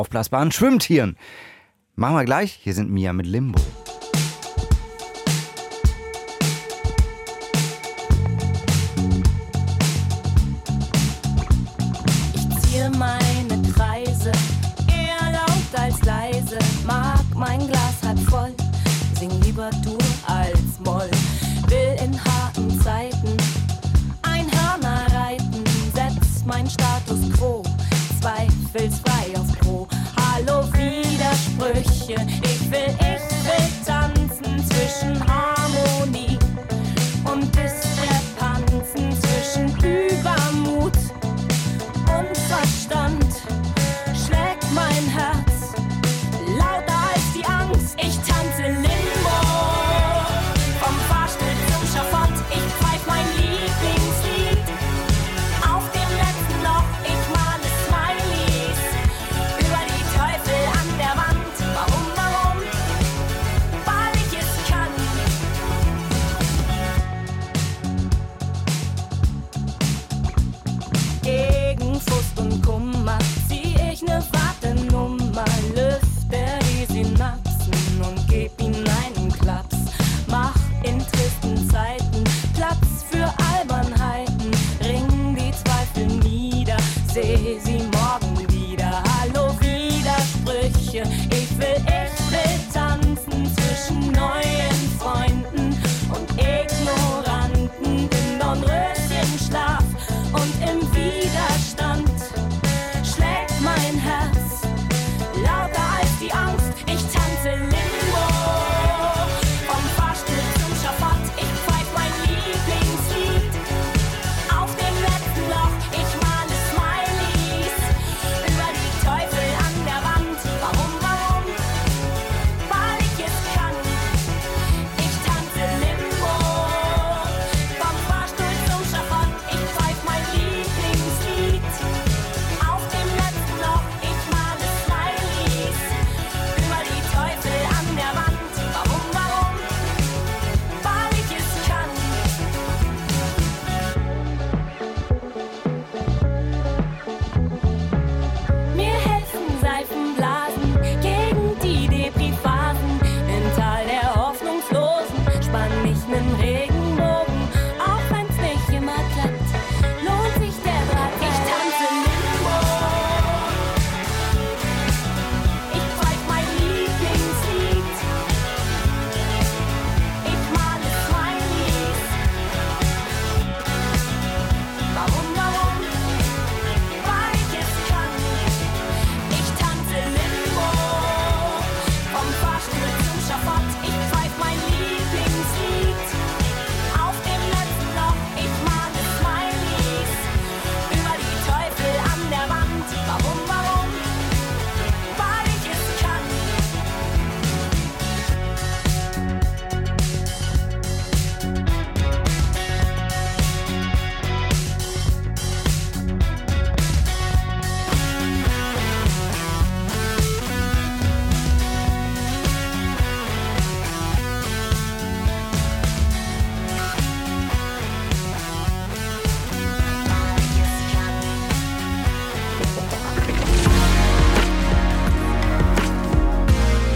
aufblasbaren Schwimmtieren. Machen wir gleich. Hier sind Mia mit Limbo. Ich ziehe meine Kreise, eher laut als leise, mag mein Glas halb voll, sing lieber Dur als Moll, will in harten Zeiten ein Hörner reiten, setz mein Status quo, zweifelsfrei auf Pro. Hallo Widersprüche, ich will tanzen zwischen Harmonie und Diskrepanzen, zwischen Übermut und Verstand. Schlägt mein Herz lauter als die Angst, ich tanze Limbo, vom Fahrstuhl zum Schafott, ich pfeif mein Lieblingslied, auf dem letzten Loch, ich male Smileys, über die Teufel an der Wand, warum, weil ich es kann. Gegen Frust und Kummer zieh ich ne Wartenummer, lüfte die Synapsen und geb ihnen einen Klaps. Mach in tristen Zeiten Platz für Albernheiten, ring die Zweifel nieder, seh sie morgen wieder. Hallo Widersprüche,